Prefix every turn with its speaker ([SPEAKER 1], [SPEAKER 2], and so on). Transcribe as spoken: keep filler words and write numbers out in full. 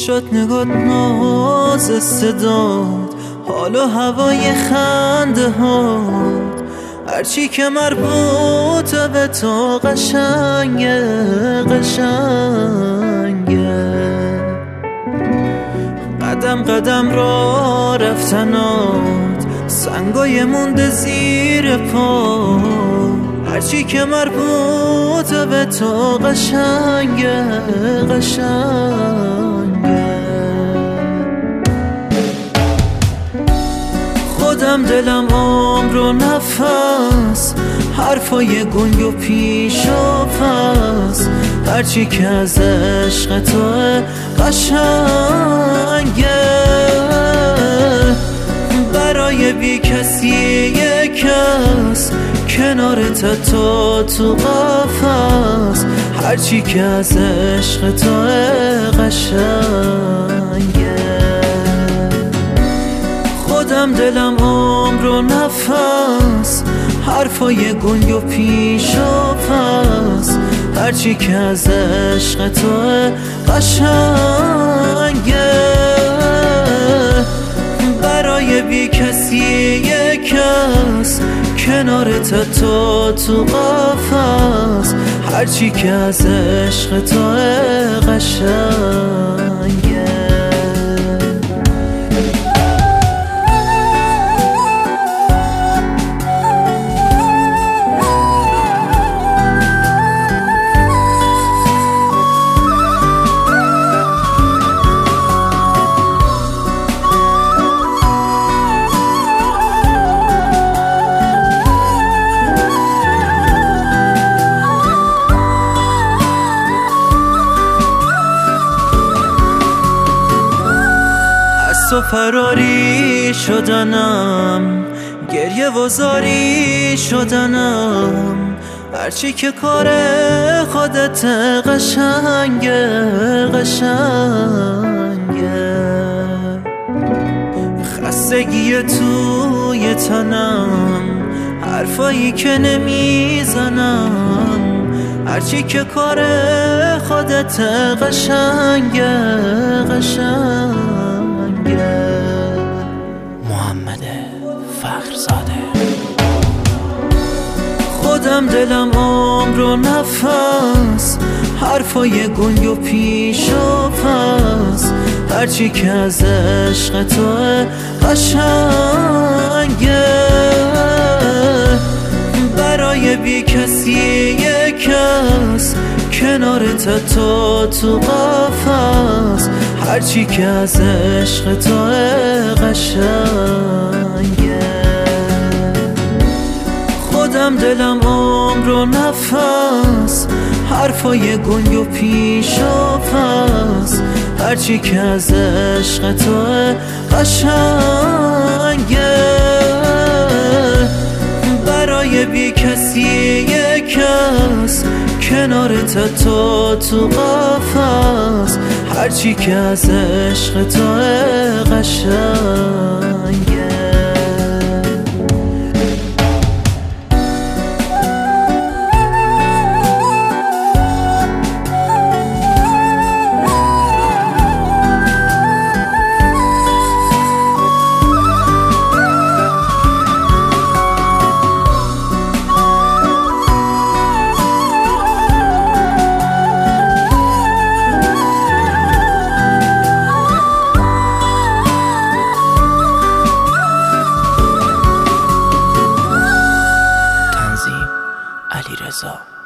[SPEAKER 1] چشات نگات ناز صدات حال و هوای خنده هات هرچی که مربوطه به تو قشنگه قشنگه قدم قدم را رفتنات سنگای مونده زیر پا هرچی که مربوطه به تو قشنگه قشنگه خودم دلم عمر و نفس حرفای گنگ و پیش و پس هرچی که از عشق توه قشنگه برای بی کسی یک کس کنارت تو تو قفس هرچی که از عشق توه قشنگه خودم دلم عمر و نفس حرفای گنگ و پیش و پس هرچی که از عشق توه قشنگه برای بی کسی یک کس کنارت تو تو قفس هرچی که از عشق توه قشنگه تو فراری شدنم گریه و زاری شدنم هرچی که کار خودت قشنگه قشنگه خستگی توی تنم حرفایی که نمیزنم هرچی که کار خودت قشنگه قشنگه
[SPEAKER 2] محمد فخرزاده
[SPEAKER 1] خودم دلم عمر و نفس حرفای گنگ و پیش و پس هرچی که از عشق توه قشنگه برای بی کسی یک کس کنارت تو تو قفس هرچی که از عشق توه قشنگه خودم دلم عمر و نفس حرفای گنگ و پیش و پس هرچی که از عشق توه قشنگه برای بی کسی یک کس کنارت تو تو قفس هرچی که از عشق توه قشنگه
[SPEAKER 2] علیرضا